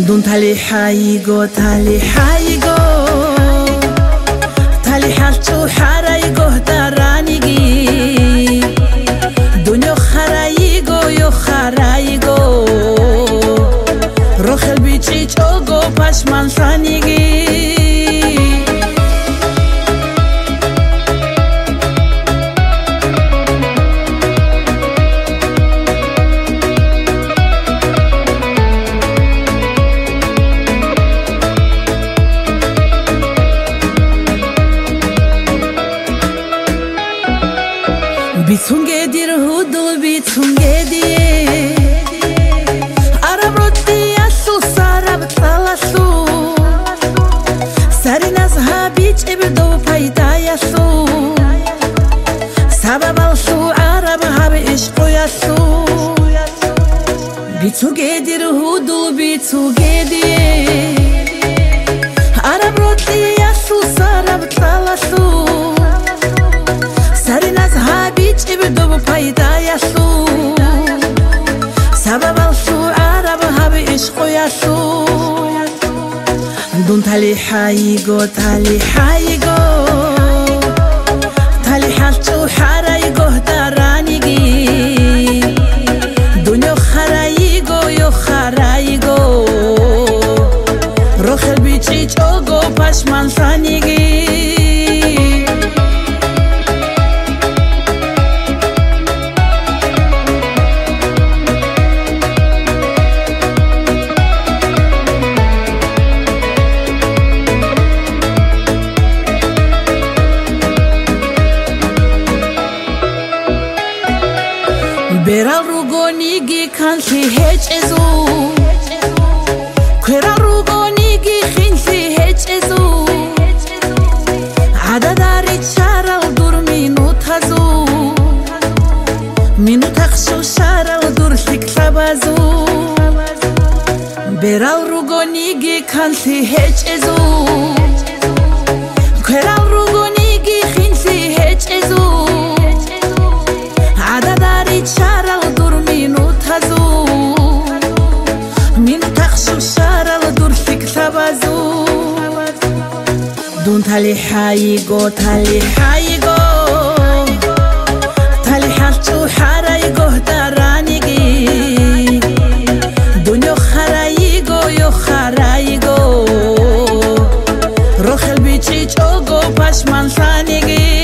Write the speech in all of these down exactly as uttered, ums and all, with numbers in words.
دون تلی حایگو تلی حایگو تلی حال تو حرایگو درانیگی دنیا خرایگو یو خرایگو روخل بیچی چوگو پشمان سانیگی بیتونگه دیر هودو بیتونگه دیه عرب رو دیاسو سارب تلاسو سری نزها بیچ ابدو پیدایاسو سبب السو عرب هب عشقو یاسو بیتونگه دیر هودو بیتونگه دیه عرب رو دیاسو سارب تلاسو سری نزها بیچ ابدو پیدایاسو سبب السو عرب هب عشقو یاسو دون تلی حایگو تلی حایگو تلی حال تو حرایگو درانیگی دنیا خرایگو یو خرایگو روخل بیچی چوگو پشمان سانیگی برال روگونیگی کانسی هیچ ازو کرال روگونیگی خینسی هیچ ازو عدداری چارال دور مینو تازو مینو تخشو شارال دور سکلا بازو برال روگونیگی کانسی هیچ ازو کرال روگونیگی خینسی هیچ ازو عدداری چارال دور مینو تازو مینو تخشو شارال دور سکلا بازو دون تلی حایگو تلی حایگو تلی حال تو حرایگو درانیگی دنیا خرایگو یو خرایگو روخل بیچی چوگو پشمان سانیگی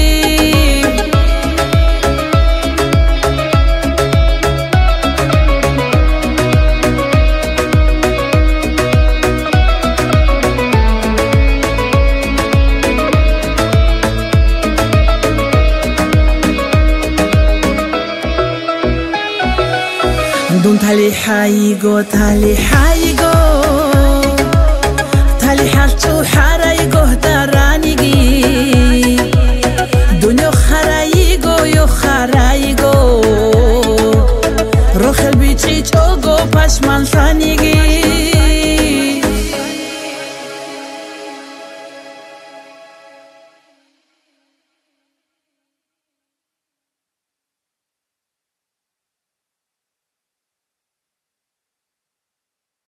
دون تلی حایگو تلی حایگو تلی حال تو حرایگو درانیگی دنیا خرایگو یو خرایگو روخل بیچی چوگو پشمان سانیگی